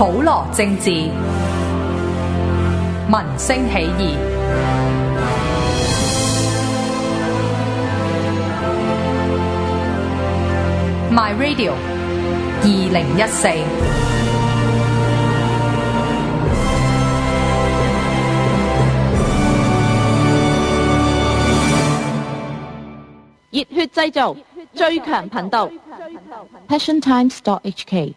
普羅政治，民聲起義。My Radio 2014。 熱血製造，最強頻道 ，passiontimes.hk。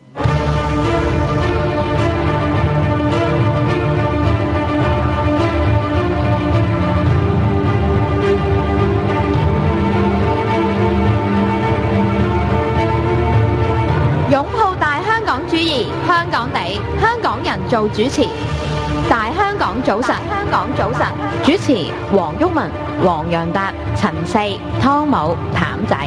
擁抱大香港主義，香港地，香港人做主持。大香港早晨，香港早晨，主持黃毓民、黃洋達、陳四、湯姆、譚仔。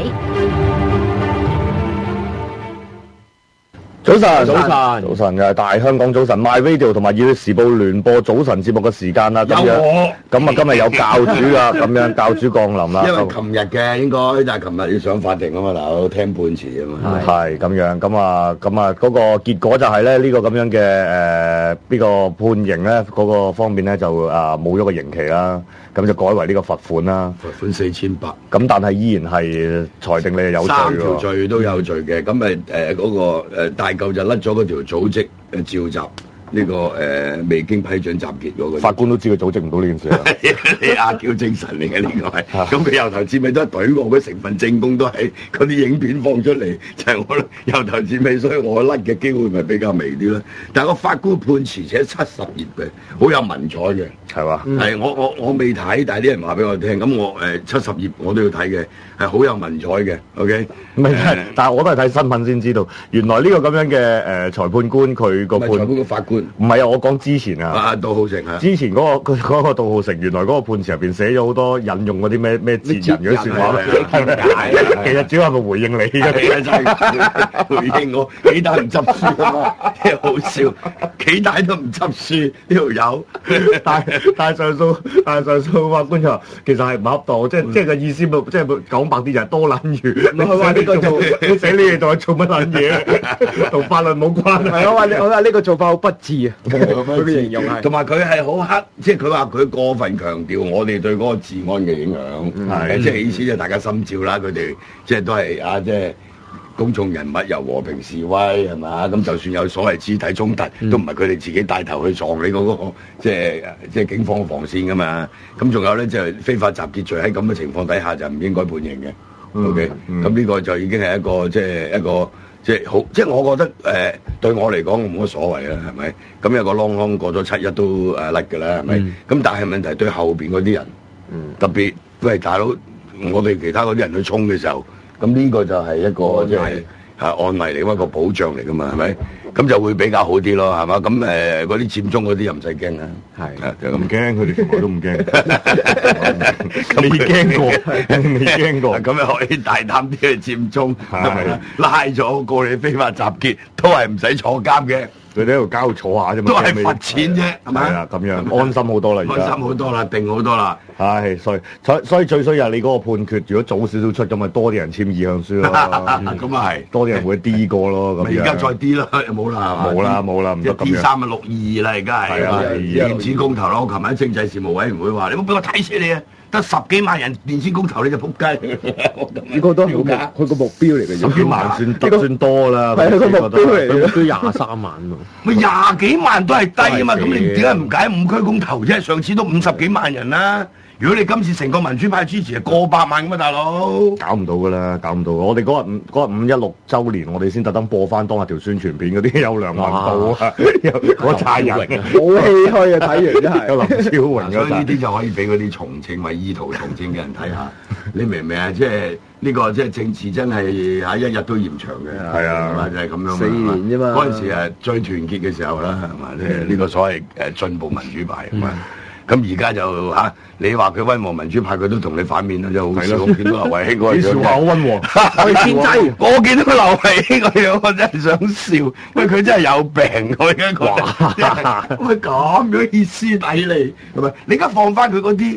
早晨，早晨嘅大香港早晨 ，My Radio 同埋《熱血時報》聯播早晨節目嘅時間啦。咁樣，咁啊，今日有教主啊，咁樣教主降臨啦。 因為琴日嘅應該，但係琴日要上法庭啊嘛，大佬聽判詞啊嘛。 係咁樣，咁啊，嗰個結果就係咧，呢個咁樣嘅呢個判刑咧，嗰個方面咧就冇咗個刑期啦，咁就改為呢個罰款啦。 罰款4800。 咁但係依然係裁定你係有罪喎。3 條罪都有罪嘅，咁咪嗰個大嚿就甩咗嗰條組織召集呢個未經批准集結嗰個。法官都知佢組織唔到呢件事啦。 你阿嬌精神嚟嘅呢個係，咁佢由頭至尾都係懟我，佢成份證供都係嗰啲影片放出嚟，就係我由頭至尾，所以我甩嘅機會咪比較微啲啦。但係個法官判詞寫70頁嘅，好有文采嘅， 係嘛？ 係我未睇，但係啲人話俾我聽，咁我70頁我都要睇嘅，係好有文采嘅。OK， 唔係，但係我都係睇新聞先知道，原來呢個咁樣嘅裁判官佢個判裁判個法官唔係啊，我講之前啊， 杜浩成啊， 之前嗰個杜浩成，原來嗰個判詞入邊寫咗好多引用嗰啲咩哲人嗰啲説話，係咪？其實主要係咪回應你嘅？ 真係回應我，幾大唔執書啊嘛，真係好笑，幾大都唔執書呢條友。 但係上訴法官就話其實係唔恰當，即係個意思即係講白啲就係多撚餘。佢話呢個做你寫呢嘢做乜撚嘢？同法律冇關係。 我話呢個做法好不智啊！佢嘅形容係， 同埋佢係好黑，即係佢話佢過分強調我哋對嗰個治安嘅影響，即係意思即係大家心照啦。佢哋即係都係即係公眾人物由和平示威係嘛？咁就算有所謂肢體衝突，都唔係佢哋自己帶頭去撞你嗰個即係警方防線噶嘛。咁仲有咧，就係非法集結罪喺咁嘅情況底下就唔應該判刑嘅。OK，咁呢個就已經係一個即係好，即係我覺得對我嚟講冇乜所謂啦，係咪？咁有個啷啷過咗7-1都甩㗎啦，係咪？咁但係問題對後邊嗰啲人，特別喂大佬，我哋其他嗰啲人去衝嘅時候，咁呢個就係一個即係案例嚟，一個保障嚟㗎嘛，係咪？咁就會比較好啲咯，係嘛？咁嗰啲佔中嗰啲又唔使驚啦，係就咁驚，佢哋從來都唔驚，咁未驚過，未驚過，咁又可以大膽啲去佔中，拉咗過你非法集結，都係唔使坐監嘅。 佢哋喺度交坐下啫嘛， 都係罰錢啫，係咪？ 係啊，咁樣安心好多啦，而家安心好多啦，定好多啦。 係，所以最衰係你嗰個判決，如果早少少出咁，咪多啲人簽意向書咯。 咁啊係， 多啲人會 D 過咯。咁而家再 D 啦，冇啦， 冇啦，唔得咁樣。 D3啊，62啦，而家係電子公投啦。我琴日喺政制事務委員會話：你唔好俾我睇死你啊！得10幾萬人電子公投你就仆街， 呢個都係佢個目標嚟嘅。 10幾萬算多啦， 係佢個目標嚟嘅， 都23萬喎。 咪20幾萬都係低啊嘛，咁你點解唔解5區公投啫？上次都50幾萬人啦。如果你今次成個民主派支持，係過百萬咁啊，大佬！ 搞唔到噶啦，搞唔到。我哋嗰日516週年，我哋先特登播翻當日條宣傳片嗰啲有梁文道啊，有嗰扎人， 好唏噓啊！睇完真係。 有林超榮所以呢啲就可以俾嗰啲從政或意圖從政嘅人睇下，你明唔明啊？即係呢個即係政治真係一日都延長嘅。 係啊， 就係咁樣。4 年啫嘛。 嗰陣時最團結嘅時候啦，係嘛？即係呢個所謂進步民主派咁啊。咁而家就你話佢溫和民主派，佢都同你反面啦，真係好笑。我見到劉慧卿嗰個樣， 你笑話好溫和， 我見真，我見到劉慧卿個樣，我真係想笑。喂，佢真係有病，我而家覺得。喂，咁樣歇斯底里，係咪？你而家放翻佢嗰啲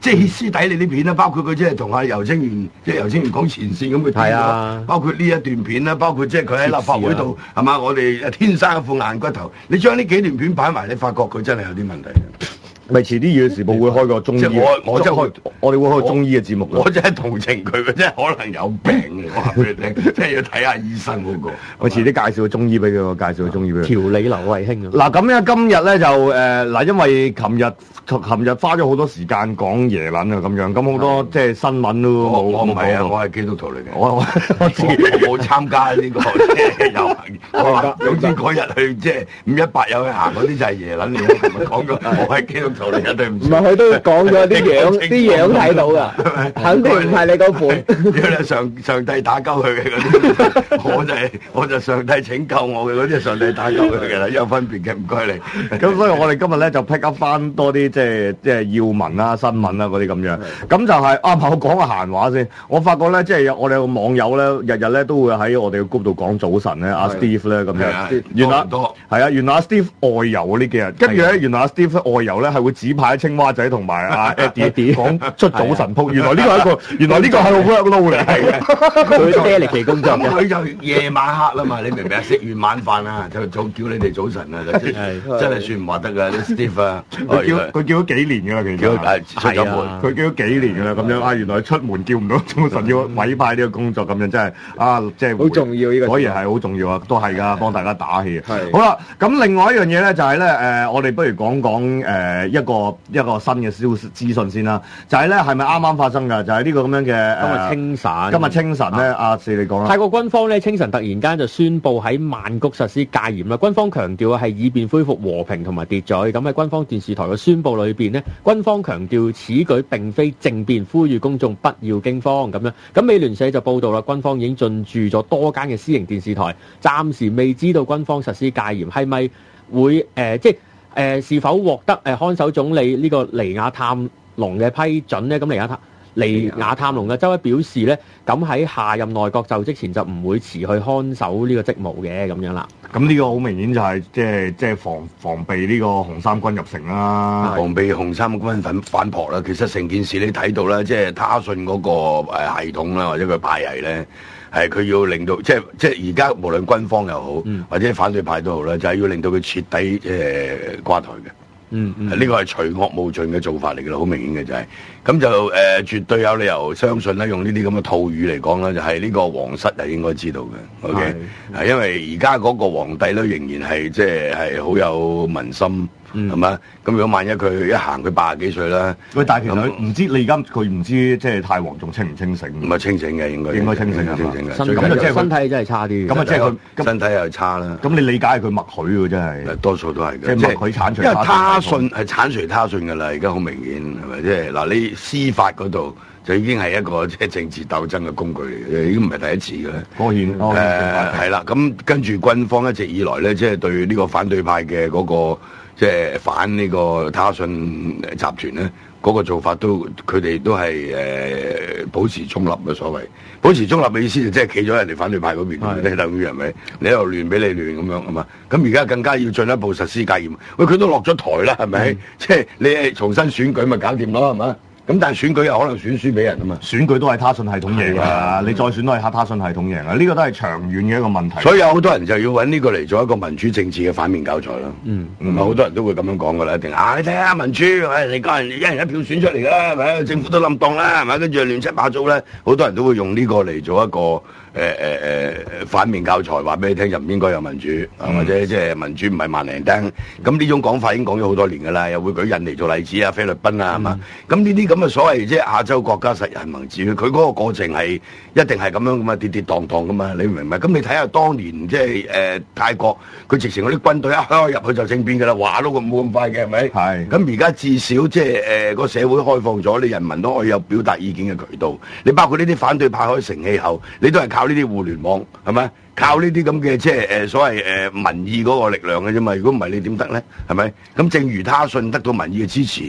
即係歇斯底里啲片啦，包括佢即係同阿游清源，即係游清源講前線咁嘅片啊， 包括呢一段片啦，包括即係佢喺立法會度係嘛，我哋天生一副硬骨頭，你將呢幾段片擺埋，你發覺佢真係有啲問題。 咪遲啲《時報》會開個中醫， 即係我真係我哋會開中醫嘅節目。 我真係同情佢，佢真係可能有病嘅，我話俾你聽，即係要睇下醫生嗰個。 我遲啲介紹個中醫俾佢，我介紹個中醫俾佢。 調理劉慧卿啊！ 嗱咁咧，今日咧就嗱，因為琴日花咗好多時間講耶撚啊咁樣，咁好多即係新聞都冇。 我唔係啊，我係基督徒嚟嘅。 我知， 我冇參加呢個即係遊行。總之嗰日去即係518有去行嗰啲就係耶撚嚟。我琴日講過，我係基督徒嚟嘅，對唔住。 唔係佢都講咗啲樣睇到噶，肯定唔係你嗰款。 如果你上帝打鳩佢嘅嗰啲，我就上帝拯救我嘅嗰啲，上帝打鳩佢嘅啦，有分別嘅，唔該你。 咁所以我哋今日咧就 pick up 翻多啲即係要聞啦、新聞啦嗰啲咁樣。咁就係我講個閒話先。我發覺咧，即係我哋有個網友咧，日日咧都會喺我哋嘅 group 度講早晨咧，阿 Steve 咧咁樣。原來係啊，原來阿 Steve 外遊啊呢幾日，跟住咧原來阿 Steve 外遊咧係會指派青蛙仔同埋阿 Eddie 講出早晨鋪。原來呢個係個 workload 嚟嘅， 佢爹嚟期工作嘅。 佢就夜晚黑啦嘛，你明唔明啊？食完晚飯啊，就叫你哋早晨啊，真係算唔話得㗎，啲 Steve 啊， 佢叫咗幾年㗎啦，其實出咗門， 佢叫咗幾年㗎啦，咁樣啊，原來出門叫唔到早晨，要委派呢個工作咁樣，真係啊，即係好重要呢個， 果然係好重要啊，都係㗎，幫大家打氣。 係好啦，咁另外一樣嘢咧就係咧我哋不如講一個新嘅資訊先啦，就係咧係咪啱啱發生㗎？就係呢個咁樣嘅今日清晨咧，阿四你講啦。 泰國軍方咧清晨突然間就宣布喺曼谷實施戒嚴啦。軍方強調係以便恢復和平同埋秩序。咁喺軍方電視台嘅宣佈裏邊呢，軍方強調此舉並非政變，呼籲公眾不要驚慌咁樣。咁美聯社就報道啦，軍方已經進駐咗多間嘅私營電視台，暫時未知道軍方實施戒嚴係咪會是否獲得看守總理呢個尼亞探龍嘅批准呢？咁尼亞探龍嘅周一表示咧，咁喺下任內閣就職前就唔會辭去看守呢個職務嘅咁樣啦。 咁呢個好明顯就係即係防備呢個紅衫軍入城啦， 防備紅衫軍反撲啦。其實成件事你睇到啦，即係他信嗰個系統啦，或者佢派系咧，係佢要令到即係而家無論軍方又好，或者反對派都好啦，就係要令到佢徹底瓜台嘅。呢個係除惡務盡嘅做法嚟嘅啦，好明顯嘅就係、是，咁就絕對有理由相信咧，用呢啲咁嘅套語嚟講咧，就係、是、呢個皇室係應該知道嘅，OK，係因為而家嗰個皇帝咧仍然係即係好有民心。係嘛？咁如果萬一佢一行佢80幾歲啦， 喂！但係其實唔知你而家佢唔知即係太皇仲清唔清醒？唔係清醒嘅，應該清醒嘅。 咁就即係身體真係差啲。 咁啊，即係佢身體又差啦。 咁你理解係佢默許喎，真係。 多數都係嘅。 即係默許剷除。 因為他信係剷除他信㗎啦，而家好明顯係咪？即係嗱，你司法嗰度就已經係一個即係政治鬥爭嘅工具嚟嘅，已經唔係第一次嘅。 當然。 係啦，咁跟住軍方一直以來咧，即係對呢個反對派嘅嗰個。即係反呢個他信集團咧，嗰個做法佢哋都係保持中立嘅所謂。保持中立嘅意思就即係企咗人哋反對派嗰邊，你等於係咪？你喺度亂俾你亂咁樣係嘛？咁而家更加要進一步實施戒嚴。喂，佢都落咗台啦，係咪？即係你係重新選舉咪搞掂咯，係嘛？咁但係選舉又可能選輸俾人啊嘛， 選舉都係他信系統贏㗎，你再選都係他信系統贏啊！呢個都係長遠嘅一個問題。 所以有好多人就要揾呢個嚟做一個民主政治嘅反面教材啦。好多人都會咁樣講㗎啦，一定你睇下民主，你個人一人一票選出嚟㗎啦，係咪？政府都冧檔啦，係咪？跟住亂七八糟咧，好多人都會用呢個嚟做一個反面教材，話俾你聽就唔應該有民主，或者即係民主唔係萬靈燈。咁呢種講法已經講咗好多年㗎啦，又會舉印尼做例子啊，菲律賓啊，係嘛？咁呢啲咁嘅所謂即係亞洲國家實人民治，佢嗰個過程係一定係咁樣㗎嘛，跌跌蕩蕩㗎嘛，你明唔明？咁你睇下當年即係泰國，佢直情嗰啲軍隊一開入去就政變㗎啦，話都冇咁快嘅係咪？係。咁而家至少即係個社會開放咗，你人民都可以有表達意見嘅渠道。你包括呢啲反對派可以成氣候，你都係靠呢啲互聯網係咪？靠呢啲咁嘅即係所謂民意嗰個力量嘅啫嘛。如果唔係你點得咧？係咪？咁正如他信得到民意嘅支持。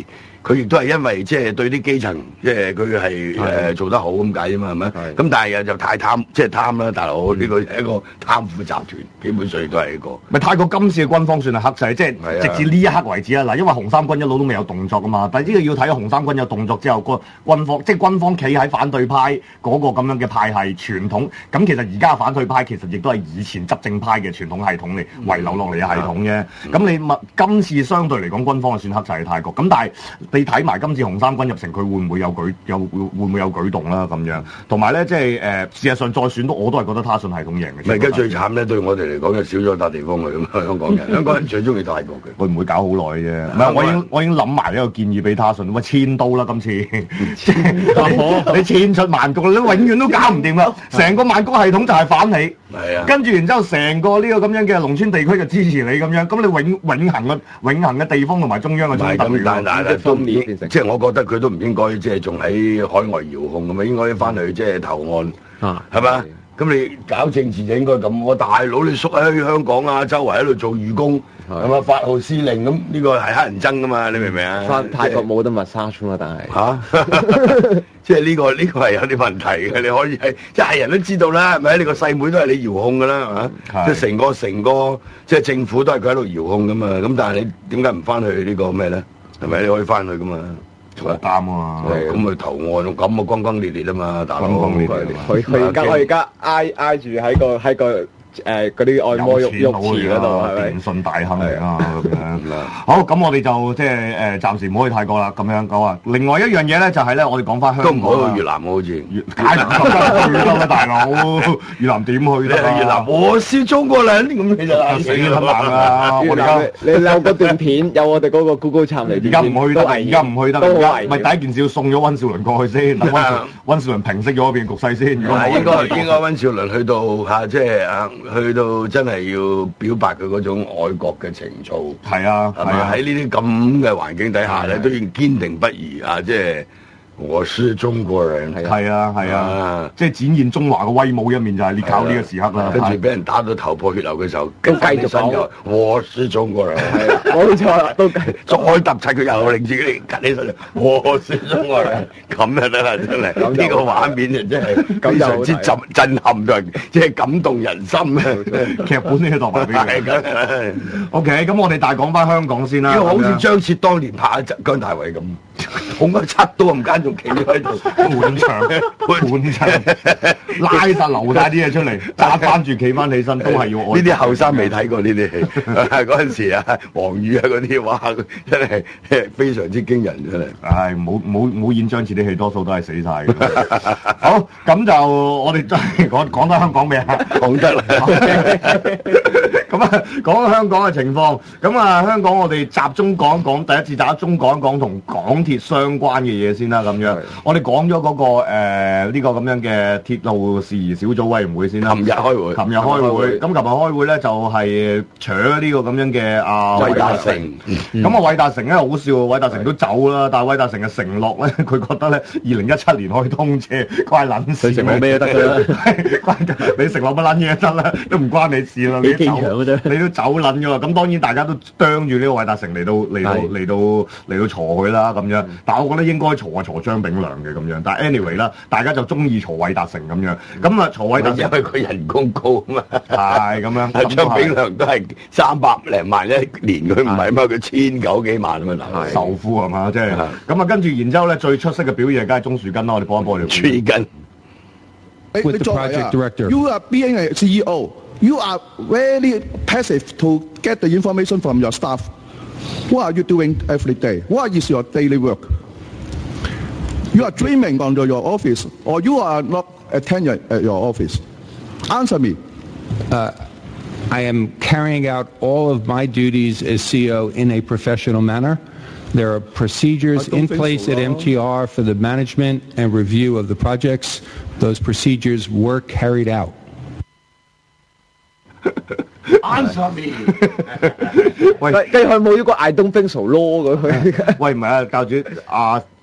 佢亦都係因為即係對啲基層，即係佢係做得好咁解啫嘛，係咪？咁但係就太貪，即係貪啦，大佬呢個係一個貪腐集團，基本上都係一個。 咪泰國今次嘅軍方算係克制，即係直至呢一刻為止啊！嗱，因為紅衫軍一路都未有動作噶嘛，但係呢個要睇紅衫軍有動作之後，個軍方即係軍方企喺反對派嗰個咁樣嘅派系傳統。咁其實而家反對派其實亦都係以前執政派嘅傳統系統嚟遺留落嚟嘅系統嘅。咁你今次相對嚟講軍方係算克制嘅泰國，咁但係你睇埋今次紅衫軍入城，佢會唔會有舉動啦咁樣？同埋咧，即係事實上再選都我都係覺得他信系統贏嘅。 而家最慘咧，對我哋嚟講就少咗笪地方去咁香港人，香港人最中意泰國嘅， 會唔會搞好耐啫？唔係，我已經諗埋呢個建議俾他信，喂遷都啦今次，你遷出曼谷，你永遠都搞唔掂啦，成個曼谷系統就係反你，跟住然之後成個呢個咁樣嘅農村地區就支持你咁樣，咁你永恆嘅地方同埋中央嘅衝突。 但即係我覺得佢都唔應該即係仲喺海外遙控咁啊，應該翻去即係投案，係嘛？咁你搞政治就應該咁，我大佬你縮喺香港啊，周圍喺度做義工，係嘛？8號司令咁呢個係黑人憎噶嘛？你明唔明啊？ 翻泰國冇得 massage 嘛，但係即係呢個係有啲問題嘅，你可以係即係人都知道啦，係咪？你個細妹都係你遙控噶啦，係嘛？即係成個即係政府都係佢喺度遙控噶嘛，咁但係你點解唔翻去呢個咩咧？係咪？你可以翻去噶嘛？ 坐監啊嘛， 咁咪投案咁啊，轟轟烈烈啊嘛，大佬。 佢而家挨住喺個嗰啲按摩浴池嗰度，係咪？ 電信大亨嚟啊咁樣。好，咁我哋就即係暫時唔好去泰國啦，咁樣講啊。另外一樣嘢咧就係咧，我哋講翻香港。都唔好去越南好似。梗係唔去啦，大佬。越南點去咧？ 越南我是中國人咁你就死撚硬啦！我哋而家你有嗰段片，有我哋嗰個 Google 參嚟。 而家唔去得，而家唔去得。都係。咪第一件事要送咗溫兆倫過去先，等溫兆倫平息咗嗰邊局勢先。 應該溫兆倫去到嚇，即係去到真係要表白佢嗰種愛國嘅情操， 係啊，係啊， 喺呢啲咁嘅環境底下咧，都要堅定不移啊！即係我是中國人， 係啊，即係展現中華嘅威武一面，就係靠呢個時刻啦。 跟住俾人打到頭破血流嘅時候，都繼續講我是中國人， 冇錯啦，都再揼齊佢又令自己趌起身，我是中國人，咁就得啦，真係呢個畫面就真係非常之震撼人，即係感動人心嘅劇本呢個度俾佢。OK， 咁我哋大講翻香港先啦。 呢個好似張徹當年拍姜大衛咁，捅咗7刀咁間仲企喺度， 滿場拉曬流曬啲嘢出嚟，揸翻住企翻起身，都係要愛。 呢啲後生未睇過呢啲戲，嗰陣時啊，黃宇啊嗰啲哇，真係非常之驚人真係。 唉，冇演張徹啲戲，多數都係死晒嘅。好，咁就我哋真係講得香港未啊？ 講得啦。 咁啊，講香港嘅情況，咁啊，香港我哋集中講一講，第一次集中講一講同港鐵相關嘅嘢先啦，咁樣。我哋講咗嗰個呢個咁樣嘅鐵路事宜小組委員會先啦。琴日開會，咁琴日開會咧就係搶呢個咁樣嘅韋達誠。咁啊，韋達誠咧好笑，韋達誠都走啦，但係韋達誠嘅承諾咧，佢覺得咧2017年可以通車，關撚事。 承諾咩都得㗎啦，你承諾乜撚嘢得啦，都唔關你事啦。你都走撚咗啦，咁當然大家都啄住呢個韋達誠嚟到鋤佢啦咁樣。但係我覺得應該鋤張炳良嘅咁樣。但係 anyway 啦，大家就中意鋤韋達誠咁樣。咁啊，鋤韋達誠因為佢人工高啊嘛。 係咁樣。 張炳良都係300零萬一年，佢唔係嘛，佢1900幾萬啊嘛。 首富係嘛，即係咁啊。跟住然之後咧，最出色嘅表現梗係鍾樹根啦。我哋播一播你。 樹根。 你作為You are being a CEO. You are very passive to get the information from your staff. What are you doing every day? What is your daily work? You are dreaming on your office, or you are not attending at your office? Answer me. I am carrying out all of my duties as CEO in a professional manner. There are procedures in place at MTR for the management and review of the projects. Those procedures were carried out. Answer me 喂，跟住佢冇呢個 I don't think so 咯咁。 喂，唔係啊，教主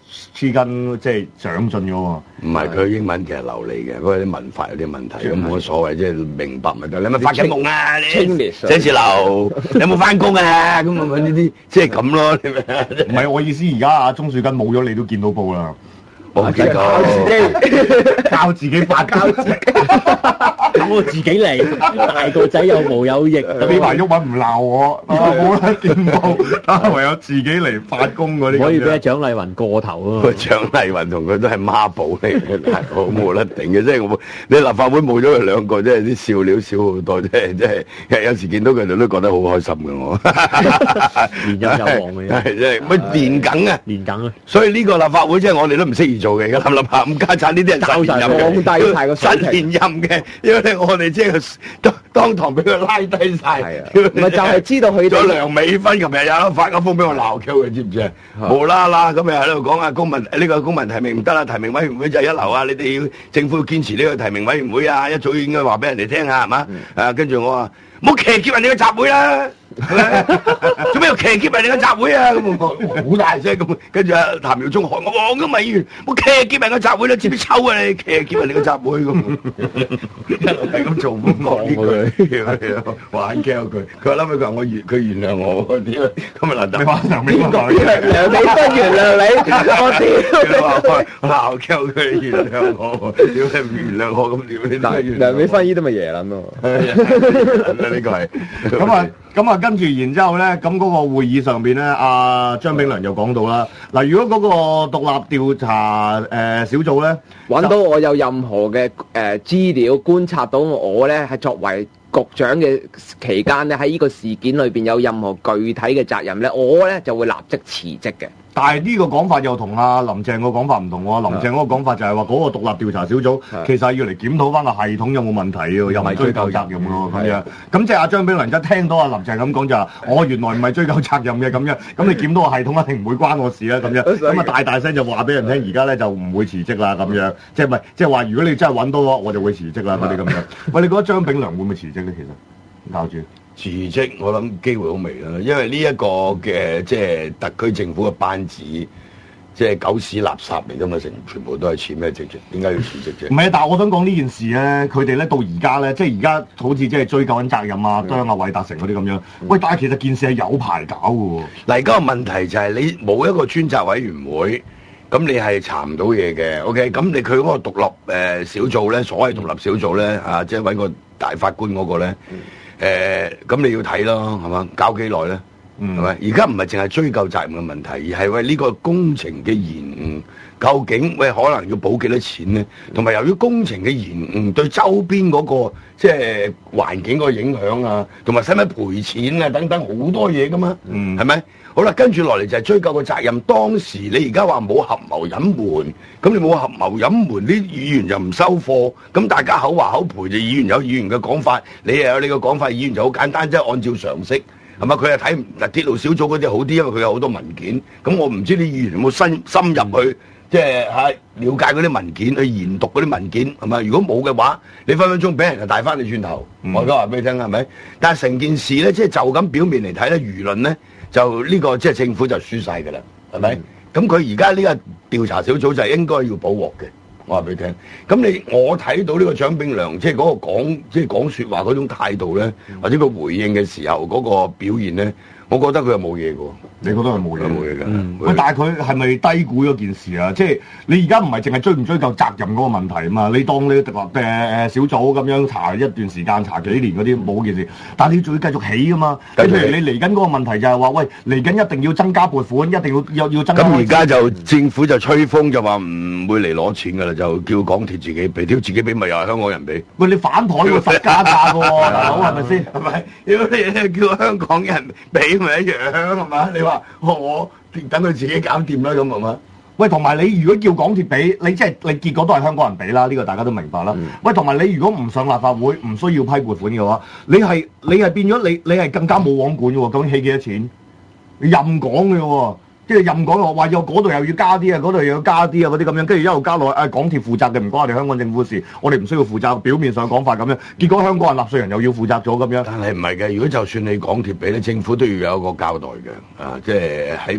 黐筋即係長進咗喎。 唔係佢英文其實流利嘅，不過啲文法有啲問題，咁冇乜所謂，即係明白咪得。你咪發緊夢啊！你寫字樓，你有冇翻工啊？咁啊呢啲即係咁咯，你明啊？ 唔係我意思，而家阿鍾樹根冇咗，你都見到報啦。 我見到靠自己發交自己， 咁我自己嚟，大個仔有毛有翼， 俾埋鬱文唔鬧我，冇得見報，唯有自己嚟發工嗰啲。 可以俾阿蔣麗芸過頭啊！ 蔣麗芸同佢都係孖寶嚟嘅，大佬冇得頂嘅，即係我你立法會冇咗佢兩個，即係啲笑料少好多，即係有時見到佢哋都覺得好開心嘅我。 連任有望嘅， 係即係乜連梗啊？ 連梗啊！ 所以呢個立法會即係我哋都唔適宜做嘅，而家諗諗下，咁家產呢啲人實連任嘅，實連任嘅，因為我哋即係當堂俾佢拉低晒。 咪就係知道佢咗梁美芬琴日有發個風俾我鬧 Q 嘅，知唔知啊？無啦啦咁又喺度講啊，公民呢個公民提名唔得啦，提名委員會就係一流啊！你哋要政府要堅持呢個提名委員會啊，一早應該話俾人哋聽下係嘛？跟住我話唔好騎劫人哋嘅集會啦！做咩要騎劫人哋嘅集會啊？咁我好大聲咁，跟住譚耀宗喊我黃金議員，冇騎劫人嘅集會啦，知唔知抽啊你？騎劫人哋嘅集會咁，一路係咁做，唔講佢，玩 Q 佢。佢話諗起佢話佢原諒我，屌咁啊嗱，你話梁美芬原諒你， 我鬧 Q 佢原諒我，屌你唔原諒我咁屌你？ 梁美芬依都咪耶撚咯， 呢個係咁啊，跟住然之後咧，咁嗰個會議上邊咧，阿張炳良又講到啦。嗱，如果嗰個獨立調查小組咧， 揾到我有任何嘅資料，觀察到我咧係作為局長嘅期間咧，喺呢個事件裏邊有任何具體嘅責任咧，我咧就會立即辭職嘅。 但係呢個講法又同阿林鄭個講法唔同喎。林鄭嗰個講法就係話嗰個獨立調查小組其實係要嚟檢討翻個系統有冇問題喎，又唔係追究責任喎咁樣。咁即係阿張炳良一聽到阿林鄭咁講就話，我原來唔係追究責任嘅咁樣。咁你檢討個系統一定唔會關我事啦咁樣。咁啊大聲就話俾人聽，而家咧就唔會辭職啦咁樣。即係唔係即係話如果你真係揾到我就會辭職啦嗰啲咁樣。喂，你覺得張炳良會唔會辭職咧？其實教主。 辭職我諗機會好微啦，因為呢一個嘅即係特區政府嘅班子，即係狗屎垃圾嚟㗎嘛，全部都係辭咩職啫？點解要辭職啫？ 唔係，但係我想講呢件事咧，佢哋咧到而家咧，即係而家好似即係追究緊責任啊，將阿韋達誠嗰啲咁樣。喂，但係其實件事係有排搞嘅喎。 嗱，而家個問題就係你冇一個專責委員會，咁你係查唔到嘢嘅。OK，咁你佢嗰個獨立小組咧，所謂獨立小組咧，即係揾個大法官嗰個咧。咁你要睇咯，係嘛？搞幾耐咧？係咪？而家唔係淨係追究責任嘅問題，而係喂呢個工程嘅延誤，究竟喂可能要補幾多錢咧？同埋由於工程嘅延誤對周邊嗰個即係環境個影響啊，同埋使唔使賠錢啊等等好多嘢噶嘛？係咪？好啦，跟住落嚟就係追究個責任。當時你而家話冇合謀隱瞞，咁你冇合謀隱瞞，啲議員就唔收貨，咁大家口話口賠，就議員有議員嘅講法，你又有你嘅講法，議員就好簡單，即係按照常識，係嘛？佢係睇嗱鐵路小組嗰啲好啲，因為佢有好多文件。咁我唔知啲議員有冇深入去，即係了解嗰啲文件，去研讀嗰啲文件，係嘛？如果冇嘅話，你分分鐘俾人就帶翻你轉頭。我而家話俾你聽，係咪？但係成件事咧，即係就咁表面嚟睇咧，輿論咧。就呢個即係政府就輸晒㗎啦，係咪？咁佢而家呢個調查小組就係應該要補鑊嘅，我話俾你聽。咁我睇到呢個蔣炳良即係嗰個講説話嗰種態度咧，或者佢回應嘅時候嗰個表現咧，我覺得佢係冇嘢嘅喎。你覺得係冇嘢？冇嘢㗎。 喂，但係佢係咪低估咗件事啊？即係你而家唔係淨係追唔追究責任嗰個問題啊嘛？你當你小組咁樣查一段時間，查幾年嗰啲冇件事，但係你仲要繼續起㗎嘛？即係譬如你嚟緊嗰個問題就係話，喂，嚟緊一定要增加撥款，一定要增加。 咁而家就政府就吹風就話唔會嚟攞錢㗎啦，就叫港鐵自己俾，自己俾咪又係香港人俾。 喂，你反台喎，實加價㗎喎，大佬係咪先？ 係咪？如果你叫香港人俾咪一樣係嘛？你話我等佢自己搞掂啦，咁係嘛？ 喂，同埋你如果叫港鐵俾你，即係你結果都係香港人俾啦，呢個大家都明白啦。喂，同埋你如果唔上立法會，唔需要批撥款嘅話，你係變咗你係更加冇網管嘅喎。究竟起幾多錢？你任講嘅喎，即係任講話有嗰度又要加啲啊，嗰度又要加啲啊，嗰啲咁樣，跟住一路加落港鐵負責嘅，唔關我哋香港政府事，我哋唔需要負責。表面上講法咁樣，結果香港人納稅人又要負責咗咁樣。但係唔係嘅？如果就算你港鐵俾咧，政府都要有一個交代嘅，即係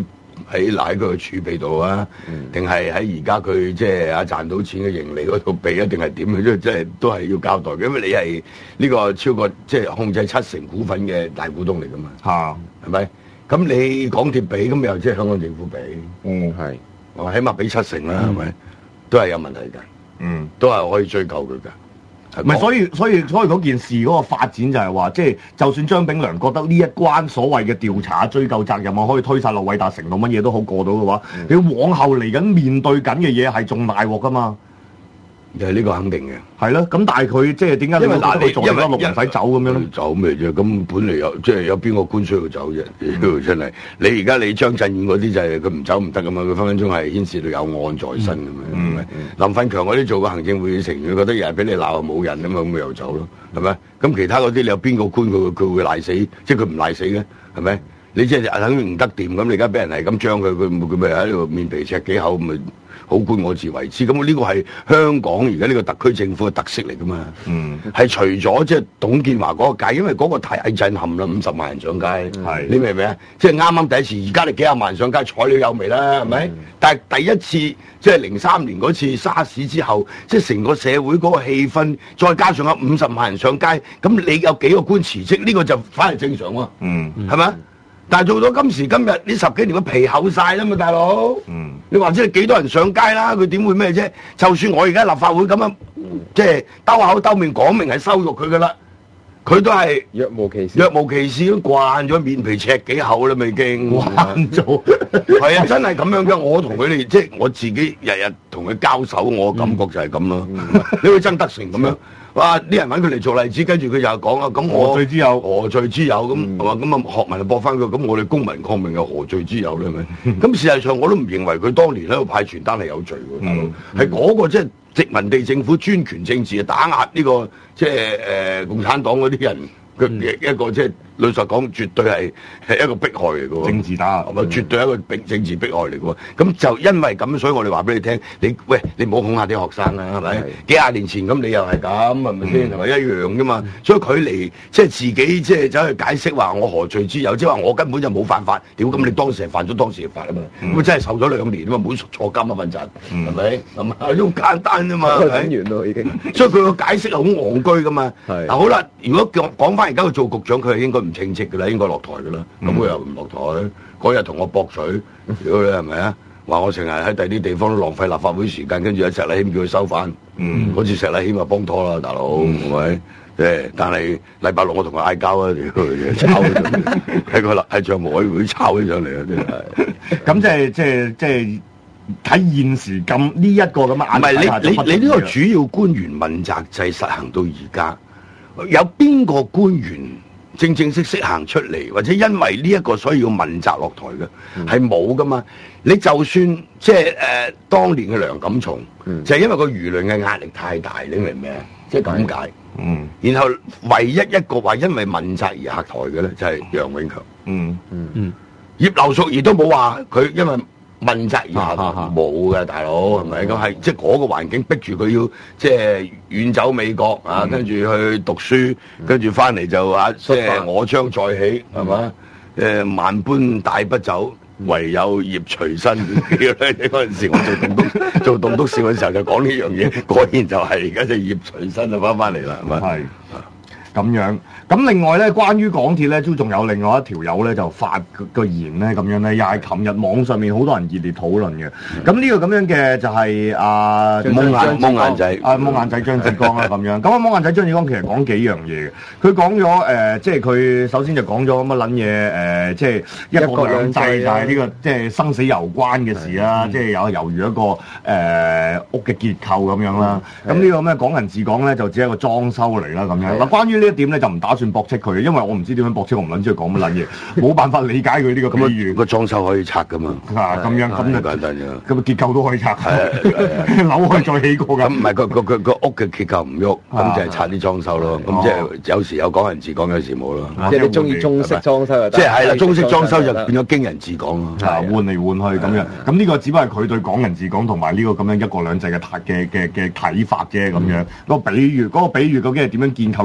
喺佢個儲備度啊，定係喺而家佢即係賺到錢嘅盈利嗰度俾啊，定係點嘅？即係都係要交代嘅，因為你係呢個超過即係控制70%股份嘅大股東嚟噶嘛，係咪？咁你港鐵俾，咁又即係香港政府俾，係，我起碼俾70%啦，係咪？都係有問題㗎，都係可以追究佢㗎。唔係， 所以嗰件事嗰個發展就係話，即係就算張炳良覺得呢一關所謂嘅調查追究責任啊，可以推晒落韋達誠度，乜嘢都好過到嘅話，你往後嚟緊面對緊嘅嘢係仲大鑊㗎嘛？ 呢個肯定嘅， 係咯。咁但係佢即係點解？因為嗱，你做咗六唔使走咁樣咧？ 走咩啫？咁本嚟有邊個官需要走啫？真係你而家你張振宇嗰啲就係佢唔走唔得噶嘛？佢分分鐘係牽涉到有案在身咁樣。林奮強嗰啲做過行政會議成員，覺得日日俾你鬧冇人啊嘛，咁咪又走咯，係咪？咁其他嗰啲你有邊個官佢會賴死？即係佢唔賴死嘅，係咪？你即係等於唔得掂咁，你而家俾人係咁將佢咪喺度面皮赤幾口咪？好官我自為之，咁呢個係香港而家呢個特區政府嘅特色嚟噶嘛？係除咗即係董建華嗰個屆，因為嗰個太震撼啦，50萬人上街，你明唔明啊？即係啱啱第一次，而家你幾廿萬人上街，睬你有味啦，係咪？但係第一次即係03年嗰次沙士之後，即係成個社會嗰個氣氛，再加上有50萬人上街，咁你有幾個官辭職，呢個就反而正常喎，係咪？但係做到今時今日呢10幾年個皮厚晒啦嘛，大佬。你話知你幾多人上街啦？佢點會咩啫？就算我而家立法會咁樣，即係兜口兜面講明係羞辱佢噶啦，佢都係若無其事， 若無其事都慣咗面皮赤幾厚啦，已經慣咗。係啊，真係咁樣嘅。我同佢哋即係我自己日日同佢交手，我感覺就係咁咯。你會曾德成咁樣。哇！啲人揾佢嚟做例子，跟住佢又講啊，咁我何罪之有？何罪之有？咁話咁啊，學民就駁翻佢，咁我哋公民抗命又何罪之有咧？係咪？咁事實上我都唔認為佢當年喺度派傳單係有罪喎，大佬。係嗰個即係殖民地政府專權政治打壓呢個即係共產黨嗰啲人嘅一個即係老實講，絕對係一個迫害嚟嘅喎。政治打壓，絕對係一個政治迫害嚟嘅喎。咁就因為咁，所以我哋話俾你聽，你唔好恐嚇啲學生啦，係咪？幾廿年前咁，你又係咁，係咪先？係咪一樣啫嘛？所以佢嚟即係自己即係走去解釋話我何罪之有，即係話我根本就冇犯法。屌咁你當時係犯咗當時嘅法啊嘛？咁真係受咗2年啊嘛，唔好坐監啊份陣，係咪？係咪？好簡單啫嘛，係咪？ 完咯已經。 所以佢個解釋係好戇居噶嘛。嗱好啦，如果講翻而家佢做局長，佢係應該唔稱職㗎啦，應該落台㗎啦。咁佢又唔落台，嗰日同我駁水，屌你係咪啊？話我成日喺第啲地方都浪費立法會時間，跟住喺石禮謙叫佢收翻。嗰次石禮謙咪幫拖啦，大佬係咪？但係禮拜六我同佢嗌交啊，屌炒喺帳務委員會炒起上嚟啊，真係。 咁即係睇現時咁呢一個咁嘅壓力下， 你呢個主要官員問責制實行到而家，有邊個官員正式行出嚟，或者因為呢一個所以要問責落台嘅，係冇噶嘛？你就算即係當年嘅梁錦松，就係因為個輿論嘅壓力太大，你明唔明啊？即係咁解。然後唯一一個話因為問責而下台嘅咧，就係楊永強。葉劉淑儀都冇話佢因為問責而下台，冇嘅，大佬係咪？咁係即係嗰個環境逼住佢要即係遠走美國啊，跟住去讀書，跟住翻嚟就即係我將再起係嘛？萬般帶不走，唯有業隨身。嗰陣時我做棟篤笑嘅時候就講呢樣嘢，果然就係而家就業隨身就翻嚟啦，係咪？ 係咁樣。咁另外咧，關於港鐵咧，都仲有另外一條友咧，就發個言咧，咁樣咧，又係琴日網上面好多人熱烈討論嘅。咁呢個咁樣嘅就係蒙眼仔，蒙眼仔張志剛啦咁樣。咁蒙眼仔張志剛其實講幾樣嘢嘅。佢講咗即係佢首先就講咗乜撚嘢即係一國兩制就係呢個即係生死攸關嘅事啦，即係有猶如一個屋嘅結構咁樣啦。咁呢個咩港人治港咧，就只係一個裝修嚟啦咁樣。嗱，關於呢一點咧，就唔打算駁斥佢，因為我唔知點樣駁斥，我唔撚知佢講乜撚嘢，冇辦法理解佢呢個比喻。 個裝修可以拆噶嘛？ 咁樣咁就簡單啫。 咁啊結構都可以拆，樓可以再起過㗎。 咁唔係個屋嘅結構唔喐，咁就係拆啲裝修咯。咁即係有時有港人治港，有時冇咯。 即係你中意中式裝修即係啦，中式裝修就變咗京人治港咯。 換嚟換去咁樣。咁呢個只不過係佢對港人治港同埋呢個咁樣一國兩制嘅睇法啫咁樣。嗰個比喻究竟係點樣建構出嚟，我就冇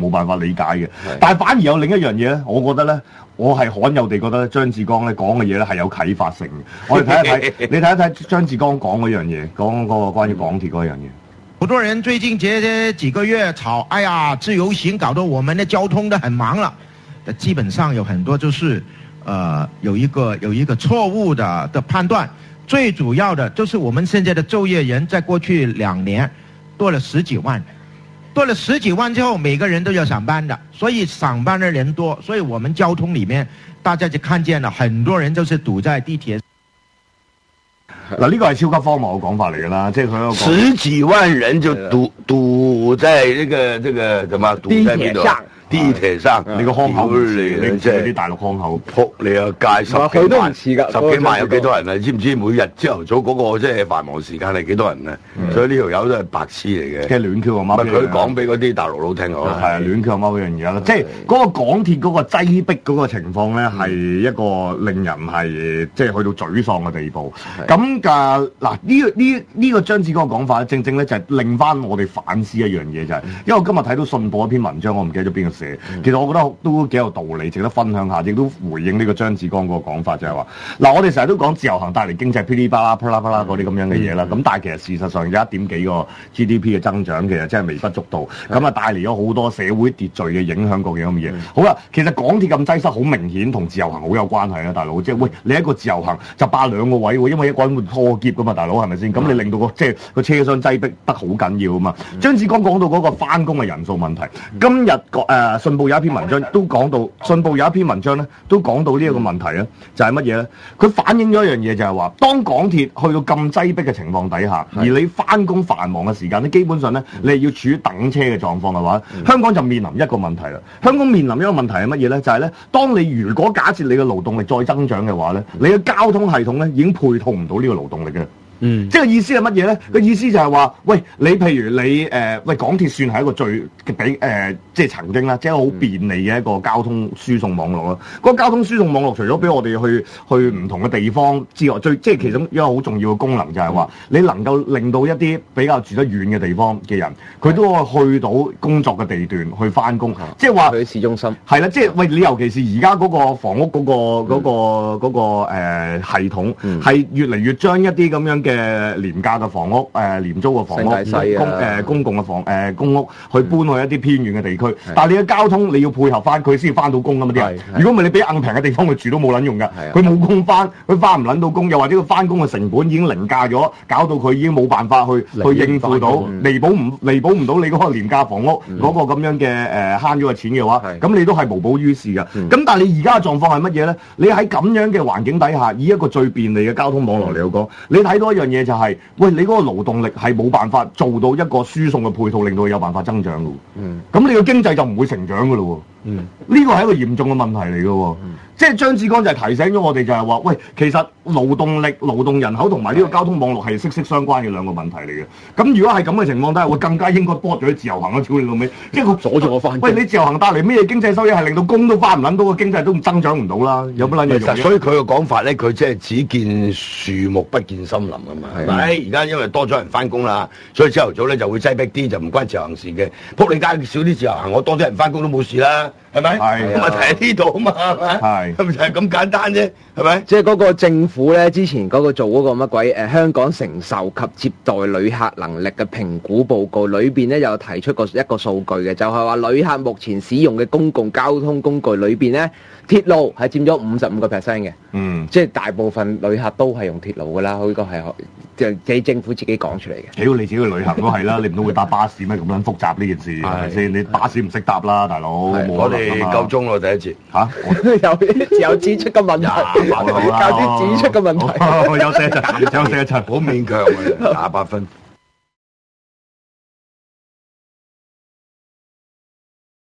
冇辦法理解嘅。但係反而有另一樣嘢咧，我覺得咧，我係罕有地覺得張志剛咧講嘅嘢咧係有啟發性嘅。我哋睇一睇，你睇一睇張志剛講嗰樣嘢，講嗰個關於港鐵嗰樣嘢。 好多人最近這幾個月吵，哎呀，自由行搞得我們的交通的很忙了。基本上有很多就是有一個錯誤的判斷。最主要的就是我們現在的就業人在過去2年多了10幾萬人，多了10幾萬之後，每個人都要上班的，所以上班的人多，所以我們交通裡面大家就看見了很多人就是堵在地鐵。 嗱，呢個係超級荒謬嘅講法嚟㗎啦，即係佢嗰個 10幾萬人就堵在呢個什麼堵在邊度？地鐵上， 你個腔口你即係啲大陸腔口， 撲你個街10幾萬，10幾萬有幾多人啊？知唔知每日朝頭早嗰個即係繁忙時間係幾多人啊？所以呢條友都係白痴嚟嘅。 即係亂 Q 啊！媽， 佢講俾嗰啲大陸佬聽我係啊，亂 Q 啊！媽嗰樣嘢啦，即係嗰個港鐵嗰個擠逼嗰個情況咧，係一個令人係即係去到沮喪嘅地步。咁嗱呢個張志剛嘅講法，正正咧就係令翻我哋反思一樣嘢就係，因為我今日睇到信報一篇文章，我唔記得咗邊個寫。其實我覺得都幾有道理，值得分享下，亦都回應呢個張志剛嗰個講法，就係話嗱，我哋成日都講自由行帶嚟經濟噼里啪啦嗰啲咁樣嘅嘢啦，咁但係其實事實上有1點幾個 GDP 嘅增長，其實真係微不足道，咁啊帶嚟咗好多社會秩序嘅影響，各樣咁嘅嘢。好啦，其實港鐵咁擠塞，好明顯同自由行好有關係啊，大佬，即係喂，你一個自由行就霸2個位喎，因為一個人會拖喼噶嘛，大佬係咪先？咁你令到即係個車廂擠逼得好緊要啊嘛。張志剛講到嗰個返工嘅人數問題，今日信報有一篇文章都講到，信報有一篇文章咧都講到呢一個問題咧，就係乜嘢咧？佢反映咗一樣嘢，就係話，當港鐵去到咁擠迫嘅情況底下，而你返工繁忙嘅時間咧，基本上咧你係要處於等車嘅狀況嘅話，香港就面臨一個問題啦。香港面臨一個問題係乜嘢咧？就係咧，當你如果假設你嘅勞動力再增長嘅話咧，你嘅交通系統咧已經配套唔到呢個勞動力嘅。即係意思係乜嘢咧？個意思就係話，喂，你譬如你喂港鐵算係一個最比即係曾經啦，即係好便利嘅一個交通輸送網絡啦。嗰個交通輸送網絡除咗俾我哋去唔同嘅地方之外，即係其中一個好重要嘅功能就係話，你能夠令到一啲比較住得遠嘅地方嘅人，佢都可以去到工作嘅地段去翻工，即係話去市中心。係啦，即係喂，你尤其是而家嗰個房屋嗰個系統係越嚟越將一啲咁樣嘅廉價嘅房屋、廉租嘅房屋、公共嘅公屋，去搬去一啲偏遠嘅地區。但係你嘅交通你要配合翻，佢先要翻到工㗎嘛啲人。如果唔係你俾硬平嘅地方佢住都冇撚用㗎，佢冇工翻，佢翻唔撚到工，又或者佢翻工嘅成本已經凌駕咗，搞到佢已經冇辦法去應付到，彌補唔到你嗰個廉價房屋嗰個咁樣嘅慳咗嘅錢嘅話，咁你都係無補於事㗎。咁但係你而家嘅狀況係乜嘢咧？你喺咁樣嘅環境底下，以一個最便利嘅交通網絡嚟講，你睇到一樣嘢就係，喂，你嗰個勞動力係冇辦法做到一個輸送嘅配套，令到佢有辦法增長㗎。咁你個經濟就唔會成長㗎咯。呢個係一個嚴重嘅問題嚟㗎。即係張志剛就係提醒咗我哋，就係話，喂，其實勞動力、勞動人口同埋呢個交通網絡係息息相關嘅兩個問題嚟嘅。咁如果係咁嘅情況底下，會更加應該剝咗啲自由行啊！屌你老味，即係佢阻住我翻。喂，你自由行帶嚟咩經濟收益？係令到工都翻唔撚到，個經濟都增長唔到啦。有乜撚嘢用？ 所以佢嘅講法咧，佢即係只見樹木不見森林啊嘛。係咪？而家因為多咗人翻工啦，所以朝頭早咧就會擠迫啲，就唔關自由行事嘅。仆你街少啲自由行，我多啲人翻工都冇事啦。係咪？係問題喺呢度啊嘛，係咪？係咪就係咁簡單啫？係咪？ 即係嗰個政府咧，之前嗰個做嗰個乜鬼香港承受及接待旅客能力嘅評估報告裏邊咧，有提出一個數據嘅，就係話旅客目前使用嘅公共交通工具裏邊咧，鐵路係佔咗55%嘅。即係大部分旅客都係用鐵路㗎啦，呢個係就政府自己講出嚟嘅。 屌你自己去旅行都係啦，你唔都會搭巴士咩？咁撚複雜呢件事係咪先？你巴士唔識搭啦，大佬。 我哋夠鐘咯，第一節嚇，有指出嘅問題，有啲指出嘅問題。 休息一陣， 好勉強啊，28分。